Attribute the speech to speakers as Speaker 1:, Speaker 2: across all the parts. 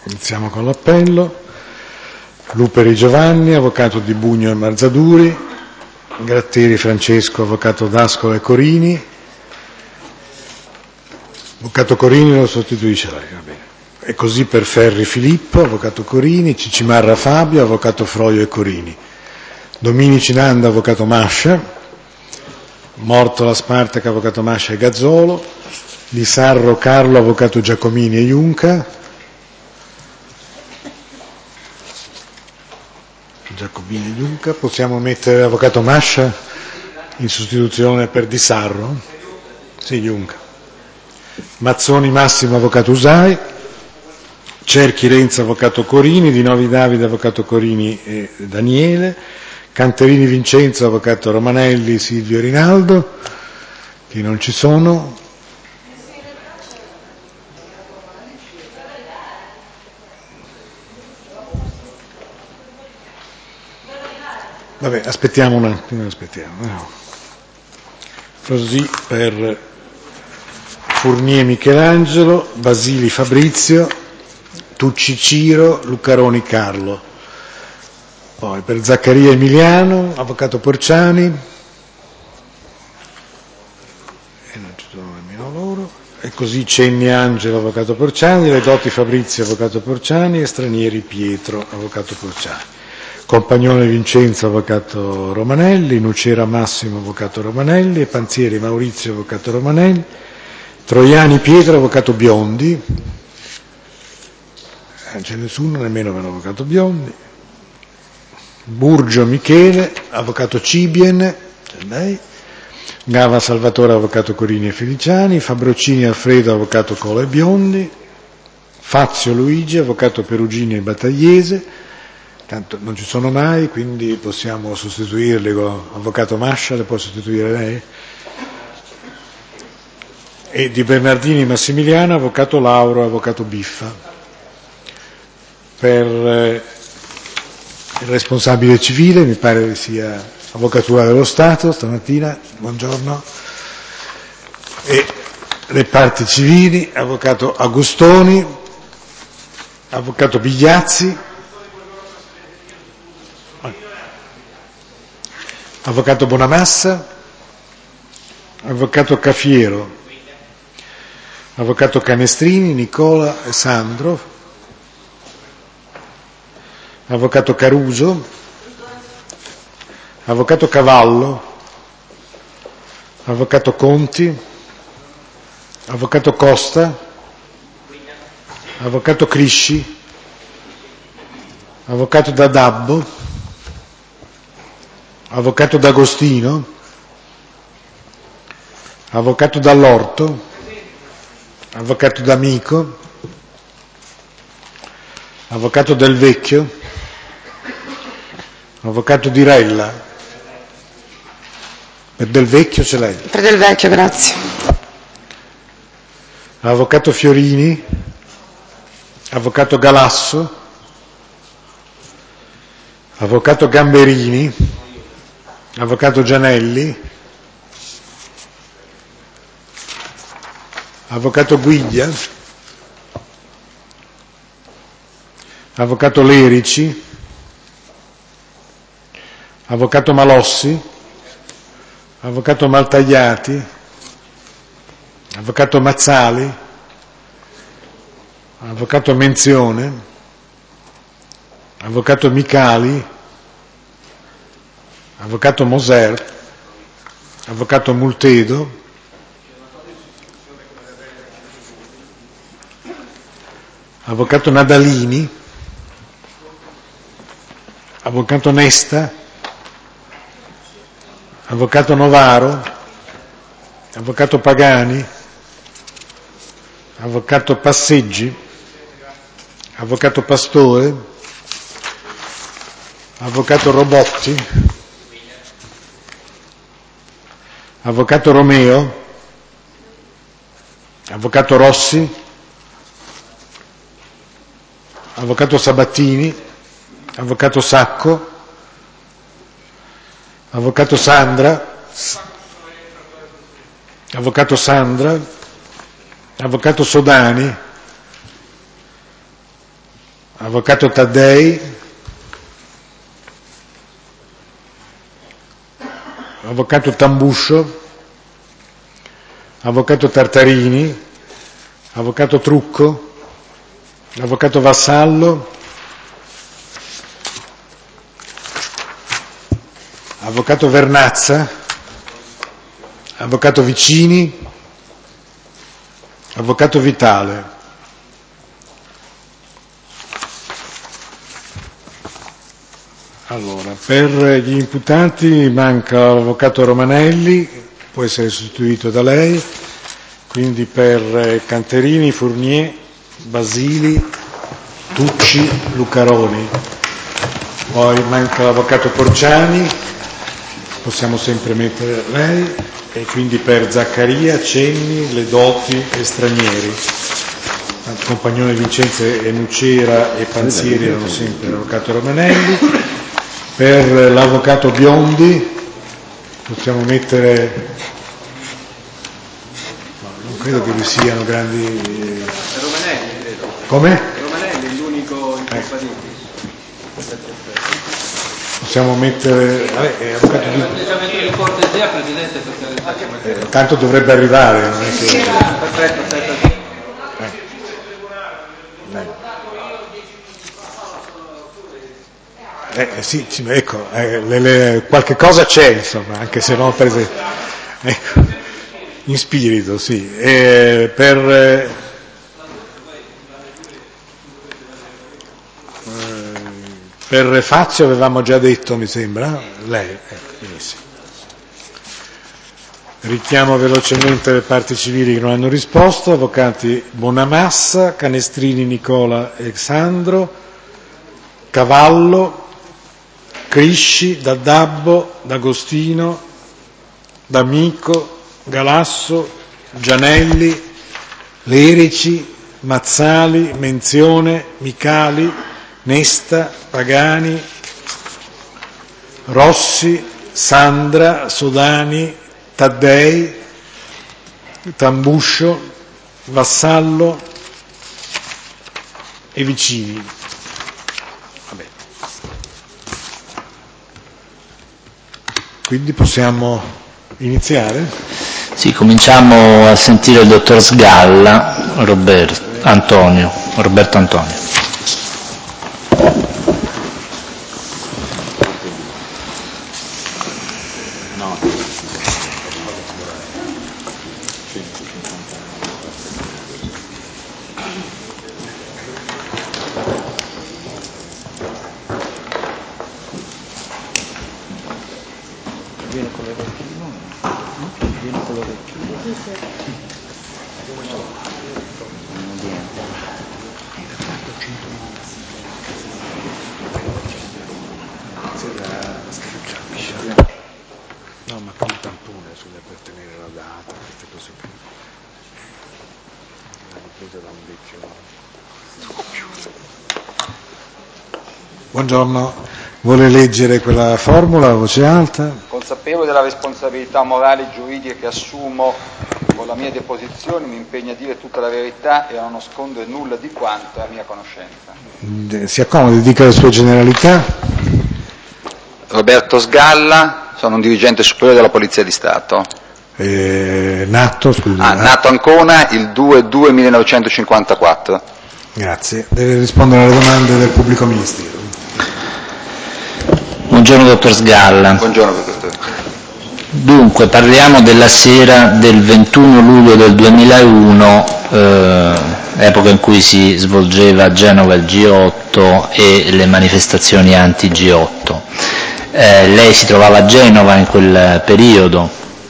Speaker 1: Iniziamo con l'appello. Luperi Giovanni, avvocato di Bugno e Marzaduri. Gratteri Francesco, avvocato d'Ascolo e Corini. Avvocato Corini lo sostituisce lei, va bene. E così per Ferri Filippo, avvocato Corini. Cicimarra Fabio, avvocato Froio e Corini. Dominici Nanda, avvocato Mascia. Mortola Spartaca, avvocato Mascia e Gazzolo. Di Sarro Carlo, avvocato Giacomini e Iunca. Giacomini e Iunca. Possiamo mettere l'avvocato Mascia in sostituzione per Di Sarro? Sì, Iunca. Mazzoni Massimo, avvocato Usai. Cerchi Renzo, avvocato Corini. Di Novi Davide, avvocato Corini e Daniele. Canterini Vincenzo, avvocato Romanelli, Silvio e Rinaldo, che non ci sono. Vabbè, aspettiamo un attimo, Così per Fournier Michelangelo, Basili Fabrizio, Tucci Ciro, Lucaroni Carlo. Poi per Zaccaria Emiliano, avvocato Porciani, e non ci sono nemmeno loro, e così Cenni Angelo, avvocato Porciani, Redotti Fabrizio, avvocato Porciani, e Stranieri Pietro, avvocato Porciani. Compagnone Vincenzo, avvocato Romanelli, Nucera Massimo, avvocato Romanelli, e Panzieri Maurizio, avvocato Romanelli, Troiani Pietro, avvocato Biondi, non c'è nessuno, nemmeno per l'avvocato Biondi. Burgio Michele, avvocato Cibien, c'è lei. Gava Salvatore, avvocato Corini e Feliciani. Fabrocini Alfredo, avvocato Cola e Biondi. Fazio Luigi, avvocato Perugini e Battagliese. Tanto non ci sono mai, quindi possiamo sostituirli con l'avvocato Mascia, le può sostituire lei? E di Bernardini Massimiliano, avvocato Lauro, avvocato Biffa. Per il responsabile civile, mi pare che sia Avvocatura dello Stato stamattina, buongiorno, e le parti civili, avvocato Agustoni, avvocato Bigliazzi, avvocato Bonamassa, avvocato Cafiero, avvocato Canestrini, Nicola e Sandro, avvocato Caruso, avvocato Cavallo, avvocato Conti, avvocato Costa, avvocato Crisci, avvocato D'Adabbo, avvocato D'Agostino, avvocato Dall'Orto, avvocato D'Amico, avvocato Del Vecchio, avvocato Di Rella. Per Del Vecchio ce l'hai?
Speaker 2: Per Del Vecchio, grazie.
Speaker 1: Avvocato Fiorini, avvocato Galasso, avvocato Gamberini, avvocato Gianelli, avvocato Guiglia, avvocato Lerici, avvocato Malossi, avvocato Maltagliati, avvocato Mazzali, avvocato Menzione, avvocato Micali, avvocato Moser, avvocato Multedo, avvocato Nadalini, avvocato Nesta, avvocato Novaro, avvocato Pagani, avvocato Passeggi, avvocato Pastore, avvocato Robotti, avvocato Romeo, avvocato Rossi, avvocato Sabattini, avvocato Sacco, avvocato Sandra, avvocato Sandra, avvocato Sodani, Avvocato Taddei, Avvocato Tambuscio, Avvocato Tartarini, Avvocato Trucco, Avvocato Vassallo, Avvocato Vernazza, Avvocato Vicini, Avvocato Vitale. Allora, per gli imputati manca l'Avvocato Romanelli, può essere sostituito da lei, quindi per Canterini, Fournier, Basili, Tucci, Lucaroni. Poi manca l'Avvocato Porciani, possiamo sempre mettere lei, e quindi per Zaccaria, Cenni, Ledoti e Stranieri. Compagnone Vincenzo e Nucera e Panzieri erano sempre l'Avvocato Romanelli. Per l'Avvocato Biondi possiamo mettere, no, non credo che vi siano grandi.
Speaker 2: Romanelli, credo.
Speaker 1: Come?
Speaker 2: Romanelli è l'unico incompatibile.
Speaker 1: Possiamo mettere. Avvocato
Speaker 2: di cortesia, Presidente, perché
Speaker 1: tanto dovrebbe arrivare, non è che.
Speaker 2: perfetto.
Speaker 1: Sì, ecco, qualche cosa c'è, insomma, anche se non prese. Ecco, in spirito, sì. Per Fazio avevamo già detto, mi sembra, lei, benissimo. Richiamo velocemente le parti civili che non hanno risposto: avvocati Bonamassa, Canestrini Nicola Alessandro, Cavallo, Crisci, D'Addabbo, D'Agostino, D'Amico, Galasso, Gianelli, Lerici, Mazzali, Menzione, Micali, Nesta, Pagani, Rossi, Sandra, Sodani, Taddei, Tambuscio, Vassallo e Vicini. Vabbè. Quindi possiamo iniziare?
Speaker 3: Sì, cominciamo a sentire il dottor Sgalla, Roberto Antonio.
Speaker 1: No, ma con il tampone per tenere la data, queste cose qui. L'hanno presa da un vecchio. Buongiorno, vuole leggere quella formula a voce alta?
Speaker 4: Consapevole della responsabilità morale e giuridica che assumo con la mia deposizione, mi impegno a dire tutta la verità e a non nascondere nulla di quanto è a mia conoscenza.
Speaker 1: Si accomodi, dica le sue generalità.
Speaker 4: Roberto Sgalla, sono un dirigente superiore della Polizia di Stato.
Speaker 1: Nato, scusi.
Speaker 4: Nato Ancona il 2/2/1954.
Speaker 1: Grazie. Deve rispondere alle domande del pubblico ministero.
Speaker 3: Buongiorno dottor Sgalla.
Speaker 4: Buongiorno professore.
Speaker 3: Dunque, parliamo della sera del 21 luglio del 2001, epoca in cui si svolgeva a Genova il G8 e le manifestazioni anti-G8. Lei si trovava a Genova in quel periodo.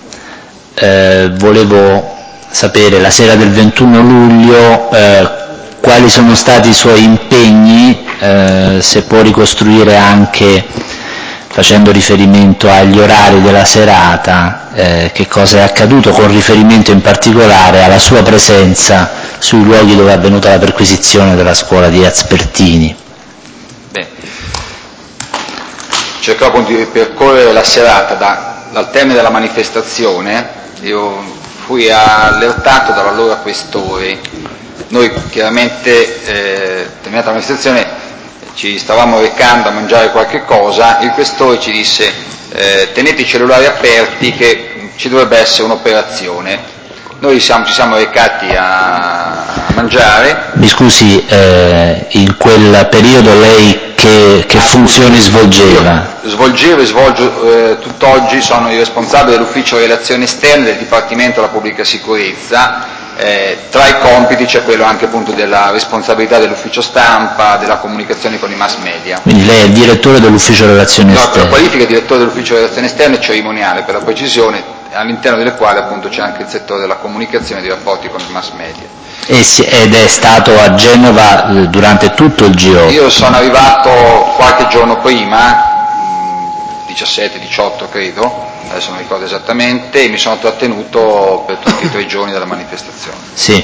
Speaker 3: Volevo sapere, la sera del 21 luglio, quali sono stati i suoi impegni, se può ricostruire anche, facendo riferimento agli orari della serata, che cosa è accaduto, con riferimento in particolare alla sua presenza sui luoghi dove è avvenuta la perquisizione della scuola di Aspertini.
Speaker 4: Bene. Cercherò appunto di percorrere la serata dal termine della manifestazione. Io fui allertato dall'allora questore. Noi chiaramente, terminata la manifestazione, ci stavamo recando a mangiare qualche cosa, il questore ci disse tenete i cellulari aperti che ci dovrebbe essere un'operazione. Noi ci siamo recati a mangiare.
Speaker 3: Mi scusi, in quel periodo lei che funzioni svolgeva?
Speaker 4: Svolgevo e svolgo tutt'oggi, sono il responsabile dell'ufficio relazioni esterne del Dipartimento della Pubblica Sicurezza. Tra i compiti c'è quello anche appunto della responsabilità dell'ufficio stampa, della comunicazione con i mass media.
Speaker 3: Quindi lei è il direttore dell'ufficio relazioni esterne?
Speaker 4: No, per la qualifica è direttore dell'ufficio relazioni esterne cerimoniale, per la precisione, all'interno delle quali appunto c'è anche il settore della comunicazione e dei rapporti con i mass media.
Speaker 3: Ed è stato a Genova durante tutto il G8?
Speaker 4: Io sono arrivato qualche giorno prima, 17-18 credo, adesso non ricordo esattamente, e mi sono trattenuto per tutti i 3 giorni della manifestazione.
Speaker 3: Sì.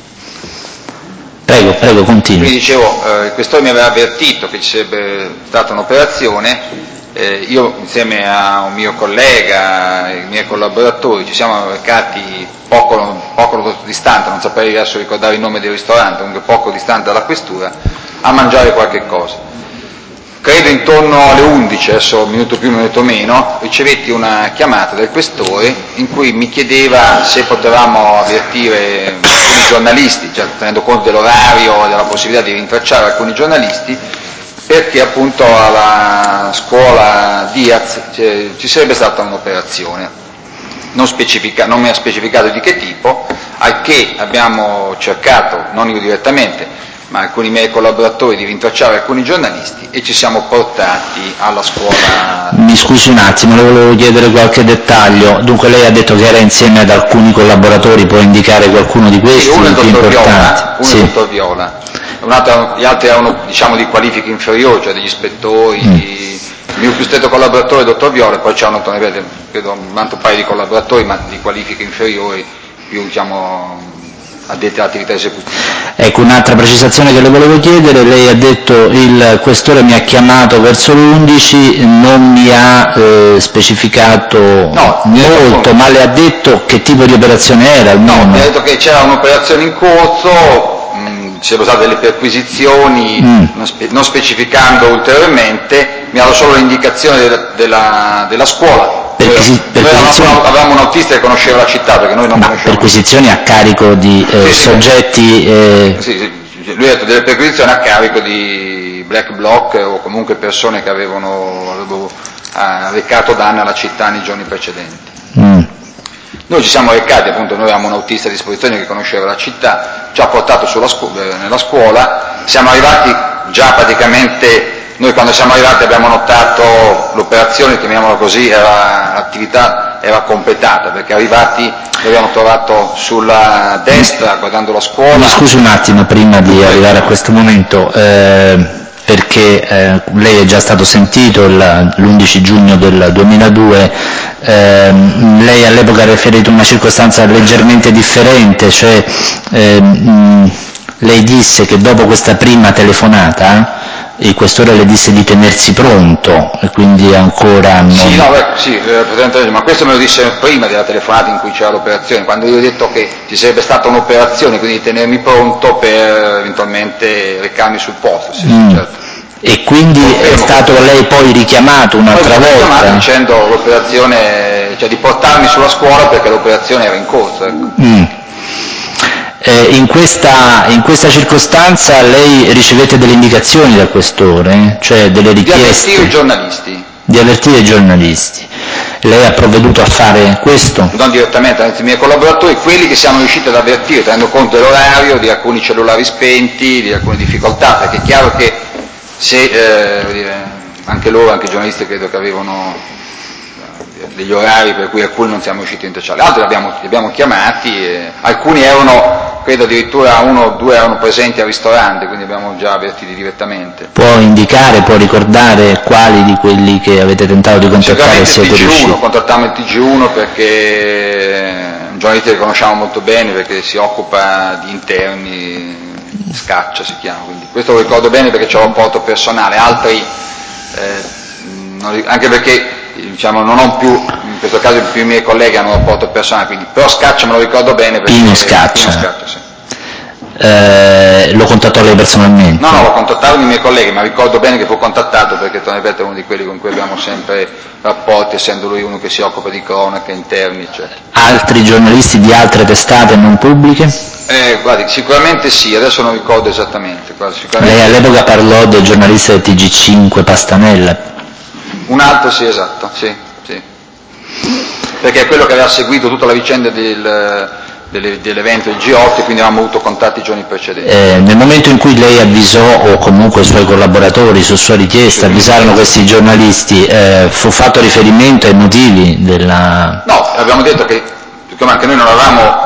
Speaker 3: Prego, continui.
Speaker 4: Quindi dicevo, il questore mi aveva avvertito che ci sarebbe stata un'operazione, io insieme a un mio collega e i miei collaboratori ci siamo recati poco distante, non saprei adesso ricordare il nome del ristorante, comunque poco distante dalla questura, a mangiare qualche cosa. Credo intorno alle 11, adesso un minuto più, un minuto meno, ricevetti una chiamata del questore in cui mi chiedeva se potevamo avvertire alcuni giornalisti, cioè tenendo conto dell'orario e della possibilità di rintracciare alcuni giornalisti, perché appunto alla scuola Diaz ci sarebbe stata un'operazione. Non mi ha specificato di che tipo, al che abbiamo cercato, non io direttamente, ma alcuni miei collaboratori, di rintracciare alcuni giornalisti e ci siamo portati alla scuola.
Speaker 3: Mi scusi un attimo, le volevo chiedere qualche dettaglio. Dunque lei ha detto che era insieme ad alcuni collaboratori, può indicare qualcuno di questi?
Speaker 4: Sì, uno è il dottor Viola,
Speaker 3: sì.
Speaker 4: È il dottor Viola. Gli altri erano diciamo di qualifiche inferiori, cioè degli ispettori. Il mio più stretto collaboratore è il dottor Viola, e poi c'erano credo un altro paio di collaboratori, ma di qualifiche inferiori, più diciamo addetti all'attività esecutiva.
Speaker 3: Ecco, un'altra precisazione che le volevo chiedere: lei ha detto il questore mi ha chiamato verso l'11, non mi ha specificato molto, ma le ha detto che tipo di operazione era?
Speaker 4: No, mi ha detto che c'era un'operazione in corso, ci sarebbero state delle perquisizioni, non specificando ulteriormente, mi ha dato solo l'indicazione della scuola. Noi avevamo un autista che conosceva la città, perché noi non conoscevamo.
Speaker 3: Perquisizioni a carico di soggetti?
Speaker 4: Sì, lui ha detto delle perquisizioni a carico di black bloc o comunque persone che avevano recato danni alla città nei giorni precedenti. Noi ci siamo recati, appunto, noi avevamo un autista a disposizione che conosceva la città, ci ha portato nella scuola, siamo arrivati già praticamente. Noi quando siamo arrivati abbiamo notato l'operazione, chiamiamola così, l'attività era completata, perché arrivati l'abbiamo trovato sulla destra guardando la scuola.
Speaker 3: Mi scusi un attimo prima di arrivare a questo momento, perché lei è già stato sentito l'11 giugno del 2002, lei all'epoca ha riferito una circostanza leggermente differente, cioè lei disse che dopo questa prima telefonata il questore le disse di tenersi pronto e quindi ancora non...
Speaker 4: Sì, ma questo me lo disse prima della telefonata in cui c'era l'operazione, quando io ho detto che ci sarebbe stata un'operazione, quindi di tenermi pronto per eventualmente recarmi sul posto. Sì, certo.
Speaker 3: E quindi è stato lei poi richiamato un'altra volta?
Speaker 4: Richiamato dicendo l'operazione, cioè di portarmi sulla scuola perché l'operazione era in corso. Ecco.
Speaker 3: In questa circostanza lei ricevette delle indicazioni dal questore, cioè delle richieste?
Speaker 4: Di avvertire i giornalisti.
Speaker 3: Di avvertire i giornalisti. Lei ha provveduto a fare questo?
Speaker 4: Non direttamente, anzi i miei collaboratori, quelli che siamo riusciti ad avvertire, tenendo conto dell'orario, di alcuni cellulari spenti, di alcune difficoltà, perché è chiaro che se anche loro, anche i giornalisti credo che avevano degli orari per cui alcuni non siamo riusciti a rintracciare, altri li abbiamo chiamati, alcuni erano, credo addirittura 1 o 2 erano presenti al ristorante, quindi abbiamo già avvertiti direttamente.
Speaker 3: Può indicare, può ricordare quali di quelli che avete tentato di contattare siete riusciti?
Speaker 4: Contattiamo il TG1 perché è un giornalista che conosciamo molto bene, perché si occupa di interni, Scaccia si chiama, quindi questo lo ricordo bene perché c'è un rapporto personale, altri anche perché diciamo non ho più, in questo caso più i miei colleghi hanno un rapporto personale, quindi però Scaccia me lo ricordo bene perché
Speaker 3: Pino Scaccia.
Speaker 4: Sì.
Speaker 3: Lo contattò lei personalmente?
Speaker 4: No, lo contattarono i miei colleghi, ma ricordo bene che fu contattato perché Tony Berto è uno di quelli con cui abbiamo sempre rapporti, essendo lui uno che si occupa di cronaca, interni, eccetera.
Speaker 3: Altri giornalisti di altre testate non pubbliche?
Speaker 4: Guardi, sicuramente sì, adesso non ricordo esattamente.
Speaker 3: Lei all'epoca parlò del giornalista del TG5 Pastanella?
Speaker 4: Un altro, sì, esatto, sì. Perché è quello che aveva seguito tutta la vicenda dell'evento del G8, quindi avevamo avuto contatti i giorni precedenti.
Speaker 3: Nel momento in cui lei avvisò, o comunque i suoi collaboratori su sua richiesta avvisarono questi giornalisti, fu fatto riferimento ai motivi della...
Speaker 4: No, abbiamo detto che anche noi non avevamo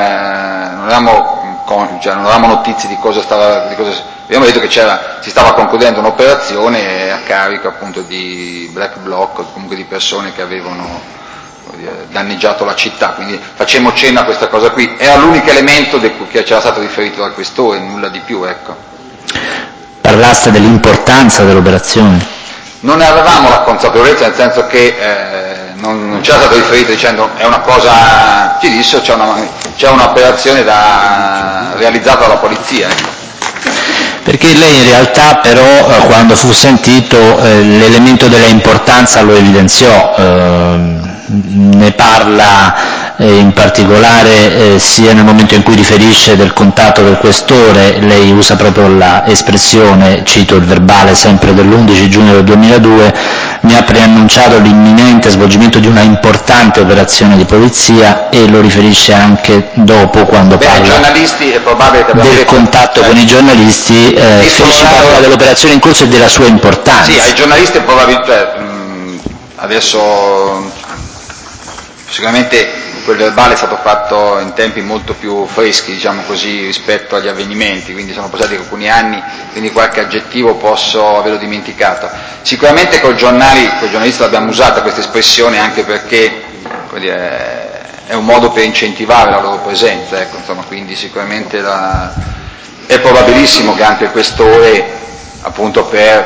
Speaker 4: non avevamo notizie di cosa abbiamo detto che si stava concludendo un'operazione a carico appunto di black bloc, o comunque di persone che avevano danneggiato la città, quindi facemmo cenno a questa cosa qui, era l'unico elemento che c'era stato riferito dal questore, nulla di più, ecco.
Speaker 3: Parlaste dell'importanza dell'operazione?
Speaker 4: Non ne avevamo la consapevolezza, nel senso che non c'era stato riferito dicendo è una cosa, ci disse c'è un'operazione realizzata dalla polizia, ecco.
Speaker 3: Perché lei in realtà però quando fu sentito l'elemento della importanza lo evidenziò, ne parla in particolare sia nel momento in cui riferisce del contatto del questore, lei usa proprio l'espressione, cito il verbale sempre dell'11 giugno del 2002, mi ha preannunciato l'imminente svolgimento di una importante operazione di polizia, e lo riferisce anche dopo quando parla
Speaker 4: giornalisti è probabile che
Speaker 3: del contatto con i giornalisti, fece parola dell'operazione in corso e della sua importanza.
Speaker 4: Sì, ai giornalisti è probabilmente, adesso sicuramente quel verbale è stato fatto in tempi molto più freschi, diciamo così, rispetto agli avvenimenti, quindi sono passati alcuni anni, quindi qualche aggettivo posso averlo dimenticato. Sicuramente coi giornalisti l'abbiamo usata questa espressione anche perché è un modo per incentivare la loro presenza, ecco, insomma, quindi sicuramente è probabilissimo che anche il questore, appunto per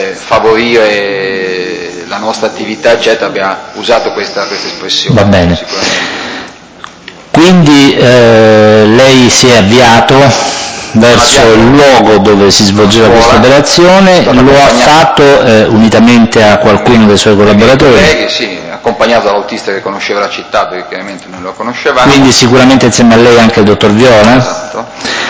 Speaker 4: favorire la nostra attività eccetera, abbia usato questa espressione.
Speaker 3: Va bene.
Speaker 4: Sicuramente.
Speaker 3: Quindi lei si è avviato verso il luogo dove si svolgeva questa operazione, lo ha fatto unitamente a qualcuno dei suoi collaboratori?
Speaker 4: Colleghi, sì, accompagnato dall'autista che conosceva la città, perché chiaramente non lo conoscevamo.
Speaker 3: Quindi sicuramente insieme a lei anche il dottor Viola?
Speaker 4: Esatto.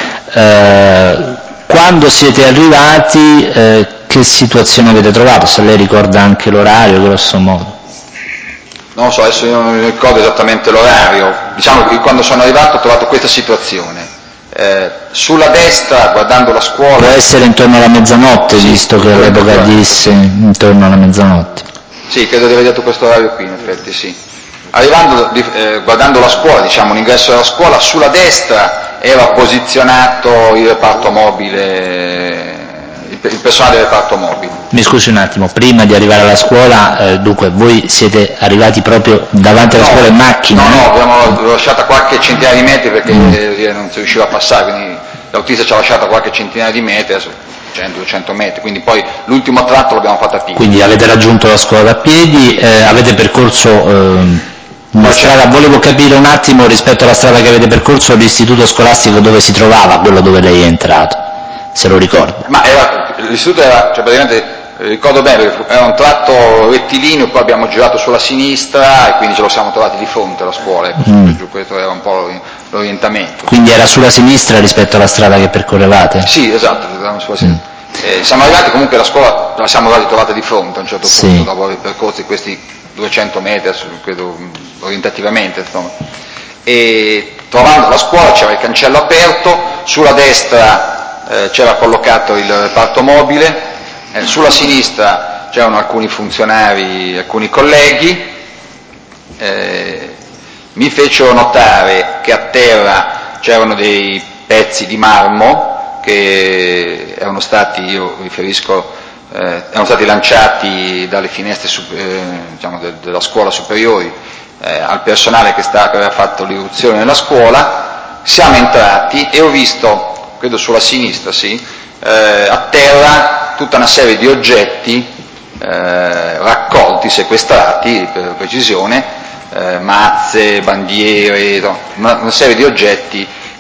Speaker 3: Quando siete arrivati, che situazione avete trovato? Se lei ricorda anche l'orario, grosso modo.
Speaker 4: Non lo so, adesso io non ricordo esattamente l'orario. Diciamo che quando sono arrivato ho trovato questa situazione. Sulla destra, guardando la scuola...
Speaker 3: Può essere intorno alla mezzanotte, sì, visto che all'epoca disse intorno alla mezzanotte.
Speaker 4: Sì, credo di aver detto questo orario qui, in effetti, sì. Arrivando, guardando la scuola, diciamo l'ingresso della scuola, sulla destra era posizionato il reparto mobile, il personale del reparto mobile.
Speaker 3: Mi scusi un attimo, prima di arrivare alla scuola, dunque, voi siete arrivati proprio davanti alla scuola in macchina?
Speaker 4: No, abbiamo lasciata qualche centinaia di metri perché non si riusciva a passare, quindi l'autista ci ha lasciato qualche centinaia di metri, adesso 100-200 metri, quindi poi l'ultimo tratto l'abbiamo fatto a piedi.
Speaker 3: Quindi avete raggiunto la scuola a piedi, avete percorso una strada, volevo capire un attimo rispetto alla strada che avete percorso l'istituto scolastico dove si trovava, quello dove lei è entrato, se lo ricorda.
Speaker 4: Ma l'istituto era, praticamente, ricordo bene, perché era un tratto rettilineo, poi abbiamo girato sulla sinistra e quindi ce lo siamo trovati di fronte alla scuola, ecco, questo era un po' l'orientamento.
Speaker 3: Quindi era sulla sinistra rispetto alla strada che percorrevate?
Speaker 4: Sì, esatto, eravamo sulla sinistra. Siamo arrivati comunque alla scuola, la siamo trovata di fronte a un certo punto, dopo aver percorso questi 200 metri, credo orientativamente, insomma. E trovando la scuola c'era il cancello aperto, sulla destra c'era collocato il reparto mobile, sulla sinistra c'erano alcuni funzionari, alcuni colleghi, mi fecero notare che a terra c'erano dei pezzi di marmo che erano stati, io riferisco, erano stati lanciati dalle finestre diciamo della scuola superiori al personale che aveva fatto l'irruzione nella scuola. Siamo entrati e ho visto, credo sulla sinistra, a terra tutta una serie di oggetti raccolti, sequestrati per precisione, mazze, bandiere, una serie di oggetti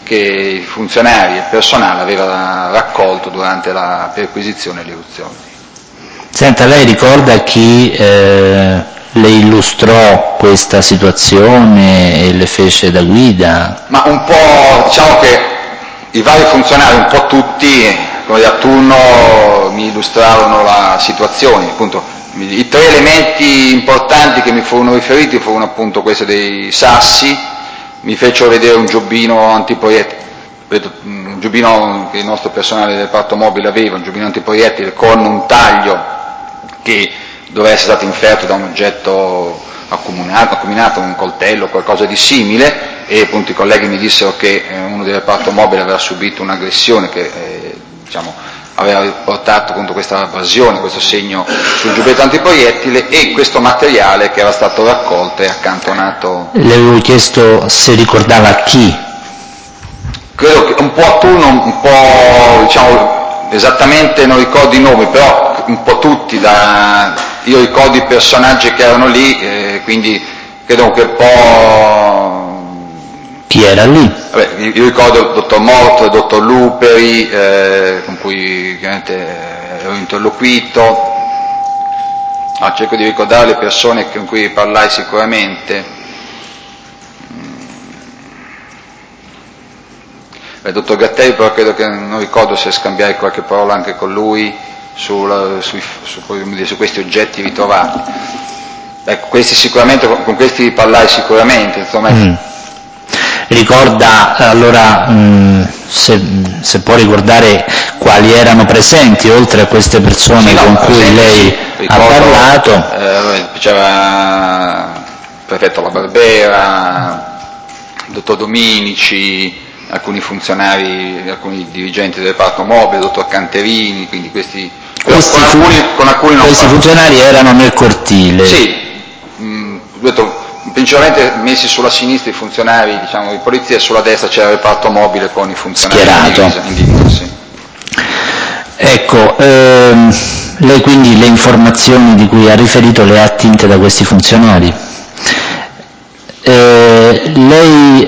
Speaker 4: che i funzionari e il personale aveva raccolto durante la perquisizione e l'irruzione.
Speaker 3: Senta, lei ricorda chi le illustrò questa situazione e le fece da guida?
Speaker 4: Ma un po', diciamo che i vari funzionari, un po' tutti, come a turno mi illustravano la situazione, appunto. I 3 elementi importanti che mi furono riferiti furono appunto questo dei sassi, mi fecero vedere un giobbino antiproiettile, un giobbino che il nostro personale del reparto mobile aveva, un giobbino antiproiettile con un taglio che doveva essere stato inferto da un oggetto accomunato, un coltello, qualcosa di simile, e appunto i colleghi mi dissero che uno del reparto mobile aveva subito un'aggressione che aveva portato appunto questa abrasione, questo segno sul giubbetto antiproiettile, e questo materiale che era stato raccolto e accantonato.
Speaker 3: Le avevo chiesto se ricordava chi.
Speaker 4: Credo che un po' a turno, un po' esattamente non ricordo i nomi, però un po' tutti, io ricordo i personaggi che erano lì, quindi credo che un po'.
Speaker 3: Chi era lì?
Speaker 4: Vabbè, io ricordo il dottor Morto, il dottor Luperi, con cui chiaramente ero interloquito. Cerco di ricordare le persone con cui parlai sicuramente. Il dottor Gattei, però credo che non ricordo se scambiai qualche parola anche con lui su questi oggetti ritrovati. Ecco, questi sicuramente, con questi parlai sicuramente, insomma.
Speaker 3: Ricorda allora, se può ricordare quali erano presenti, oltre a queste persone con cui lei ha parlato?
Speaker 4: C'era il prefetto La Barbera, il dottor Dominici, alcuni funzionari, alcuni dirigenti del reparto mobile, il dottor Canterini, quindi questi con alcuni non
Speaker 3: questi funzionari erano nel cortile?
Speaker 4: Sì, principalmente messi sulla sinistra i funzionari di polizia, e sulla destra c'era il reparto mobile con i funzionari in divisa, sì.
Speaker 3: Ecco, lei quindi le informazioni di cui ha riferito le ha attinte da questi funzionari. Lei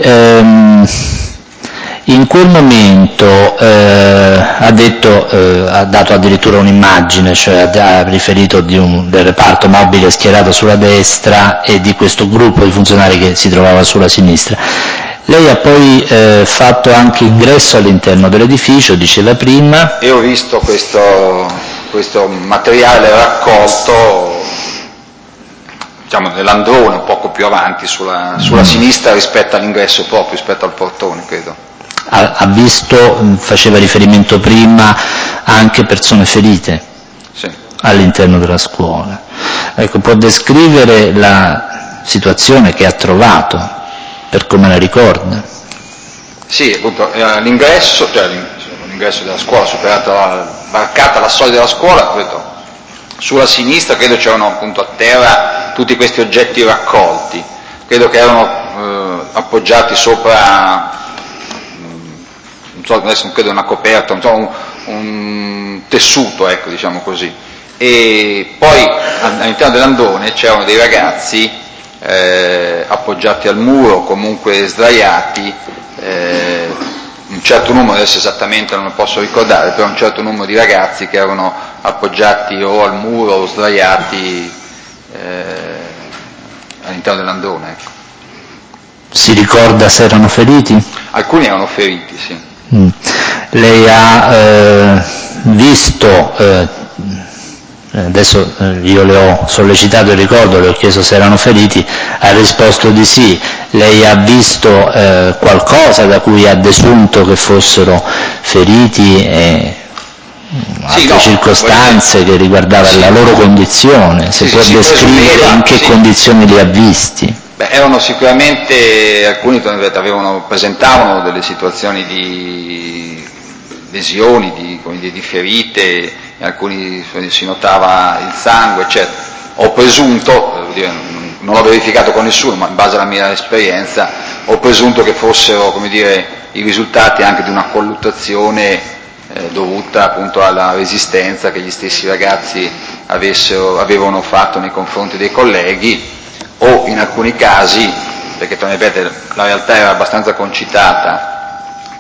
Speaker 3: in quel momento ha dato addirittura un'immagine, cioè ha riferito del reparto mobile schierato sulla destra e di questo gruppo di funzionari che si trovava sulla sinistra. Lei ha poi fatto anche ingresso all'interno dell'edificio, diceva prima.
Speaker 4: E ho visto questo materiale raccolto nell'androne un poco più avanti sulla sinistra rispetto all'ingresso proprio, rispetto al portone, credo.
Speaker 3: Ha visto, faceva riferimento prima, anche persone ferite
Speaker 4: sì. All'interno
Speaker 3: della scuola. Ecco, può descrivere la situazione che ha trovato, per come la ricorda?
Speaker 4: Sì, appunto, l'ingresso della scuola, varcata la soglia della scuola, credo, sulla sinistra credo c'erano appunto a terra tutti questi oggetti raccolti, credo che erano appoggiati sopra, adesso non credo una coperta, un tessuto, ecco, diciamo così. E poi all'interno dell'androne c'erano dei ragazzi appoggiati al muro, comunque sdraiati, un certo numero, adesso esattamente non lo posso ricordare, però un certo numero di ragazzi che erano appoggiati o al muro o sdraiati all'interno dell'androne, ecco.
Speaker 3: Si ricorda se erano feriti?
Speaker 4: Alcuni erano feriti, sì.
Speaker 3: Lei ha visto, adesso io le ho sollecitato il ricordo, le ho chiesto se erano feriti, ha risposto di sì. Lei ha visto qualcosa da cui ha desunto che fossero feriti e altre circostanze che riguardavano la loro condizione? Se può descrivere in che condizioni li ha visti?
Speaker 4: Erano sicuramente, alcuni presentavano delle situazioni di lesioni, di ferite, in alcuni si notava il sangue, eccetera. Ho presunto, non l'ho verificato con nessuno, ma in base alla mia esperienza, ho presunto che fossero, i risultati anche di una colluttazione dovuta appunto alla resistenza che gli stessi ragazzi avevano fatto nei confronti dei colleghi, o in alcuni casi, perché la realtà era abbastanza concitata,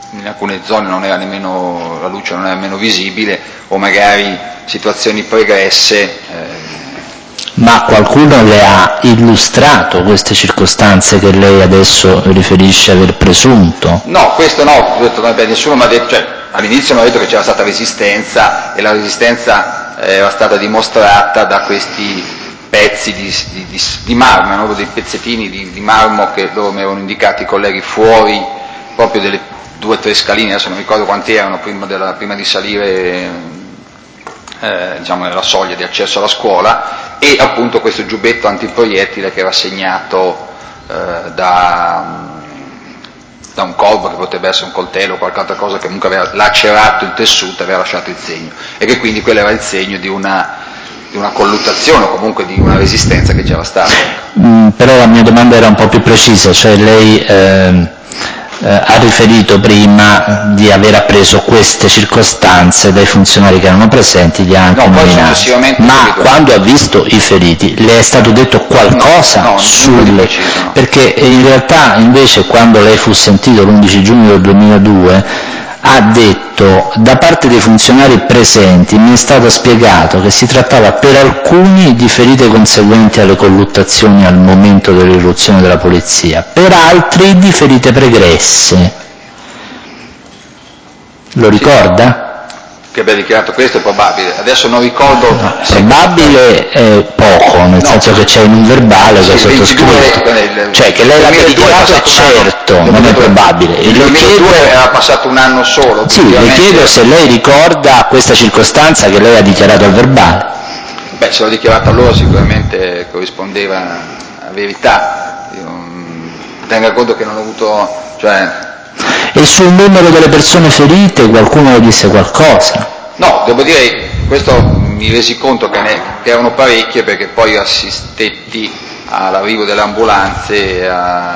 Speaker 4: in alcune zone non era nemmeno, la luce non era nemmeno visibile, o magari situazioni pregresse.
Speaker 3: Ma qualcuno le ha illustrato queste circostanze che lei adesso riferisce aver presunto?
Speaker 4: No, questo no, nessuno mi ha detto, cioè all'inizio mi ha detto che c'era stata resistenza e la resistenza era stata dimostrata da questi pezzi di marmo, no? Dei pezzettini di marmo che loro mi avevano indicati i colleghi fuori proprio delle 2 o 3 scaline, adesso non ricordo quanti erano prima di salire diciamo nella soglia di accesso alla scuola, e appunto questo giubbetto antiproiettile che era segnato da un colpo, che potrebbe essere un coltello o qualche altra cosa che comunque aveva lacerato il tessuto, aveva lasciato il segno, e che quindi quello era il segno di una colluttazione o comunque di una resistenza che c'era stata.
Speaker 3: Però la mia domanda era un po' più precisa, cioè lei ha riferito prima di aver appreso queste circostanze dai funzionari che erano presenti, li ha anche nominati. Ma quando ha visto i feriti le è stato detto qualcosa
Speaker 4: no.
Speaker 3: Perché in realtà invece quando lei fu sentito l'11 giugno del 2002 ha detto: da parte dei funzionari presenti mi è stato spiegato che si trattava per alcuni di ferite conseguenti alle colluttazioni al momento dell'irruzione della polizia, per altri di ferite pregresse. Lo ricorda?
Speaker 4: Che abbia dichiarato questo è probabile, adesso non ricordo.
Speaker 3: No, probabile è poco, nel senso che c'è in un verbale che è sottoscritto, cioè che lei l'abbia dichiarato è certo, non è probabile.
Speaker 4: Il 2002 era passato un anno solo.
Speaker 3: Sì, le chiedo se lei ricorda questa circostanza che lei ha dichiarato al verbale.
Speaker 4: Beh, se l'ho dichiarato allora sicuramente corrispondeva a verità. Tenga conto che non ho avuto,
Speaker 3: E sul numero delle persone ferite qualcuno le disse qualcosa?
Speaker 4: No, devo dire, questo mi resi conto che erano parecchie, perché poi assistetti all'arrivo delle ambulanze,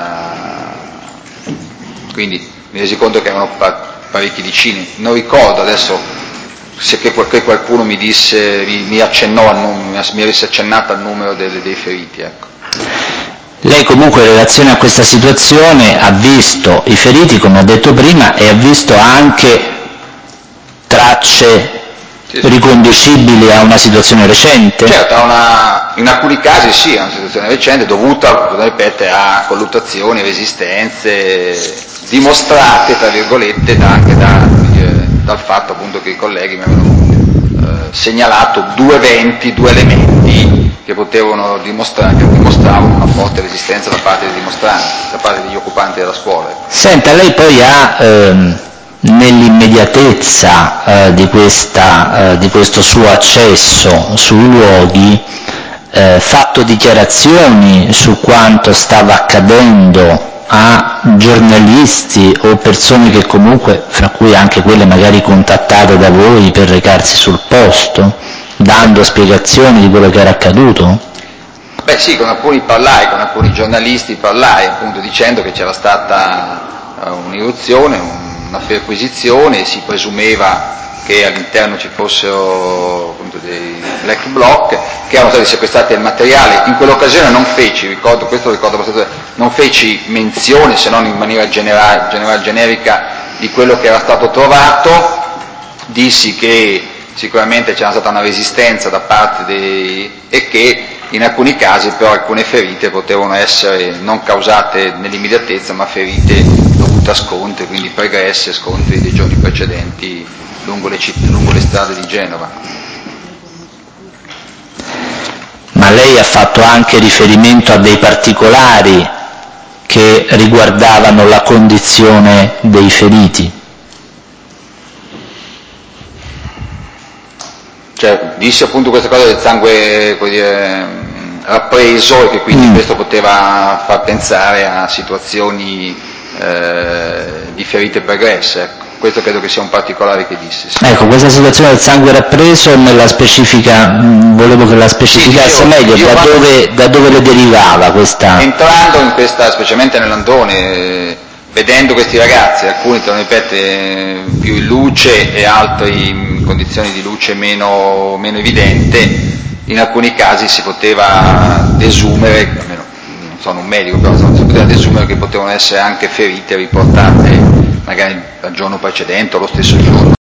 Speaker 4: quindi mi resi conto che erano parecchi decine. Non ricordo adesso se che qualcuno mi disse, mi accennò, mi avesse accennato al numero dei feriti, ecco.
Speaker 3: Lei comunque in relazione a questa situazione ha visto i feriti, come ha detto prima, e ha visto anche tracce riconducibili a una situazione recente?
Speaker 4: Certo, in alcuni casi sì, è una situazione recente dovuta, ripeto, a colluttazioni, resistenze dimostrate, tra virgolette, anche dal fatto appunto che i colleghi mi avevano segnalato 2 eventi, 2 elementi che dimostravano una forte resistenza da parte dei dimostranti, da parte degli occupanti della scuola.
Speaker 3: Senta, lei poi ha nell'immediatezza di questo suo accesso sui luoghi fatto dichiarazioni su quanto stava accadendo a giornalisti o persone che comunque, fra cui anche quelle magari contattate da voi per recarsi sul posto, dando spiegazioni di quello che era accaduto?
Speaker 4: Beh sì, con alcuni giornalisti parlai, appunto dicendo che c'era stata un'irruzione, una perquisizione, e si presumeva che all'interno ci fossero appunto dei black bloc, che erano stati sequestrati del materiale. In quell'occasione non feci menzione, se non in maniera generica, di quello che era stato trovato. Dissi che sicuramente c'era stata una resistenza da parte e che in alcuni casi però alcune ferite potevano essere non causate nell'immediatezza, ma ferite dovute a scontri, quindi pregresse, scontri dei giorni precedenti lungo le strade di Genova.
Speaker 3: Ma lei ha fatto anche riferimento a dei particolari che riguardavano la condizione dei feriti?
Speaker 4: Cioè, dissi appunto questa cosa del sangue rappreso, e che quindi questo poteva far pensare a situazioni di ferite pregresse, ecco. Questo credo che sia un particolare che dissi. Sì.
Speaker 3: Ecco, questa situazione del sangue rappreso nella specifica, volevo che la specificasse meglio, da dove le derivava questa?
Speaker 4: Entrando in questa, specialmente nell'Andone, vedendo questi ragazzi, alcuni più in luce e altri in condizioni di luce meno evidente, in alcuni casi si poteva desumere, almeno non sono un medico, però si poteva desumere che potevano essere anche ferite riportate magari al giorno precedente o lo stesso giorno.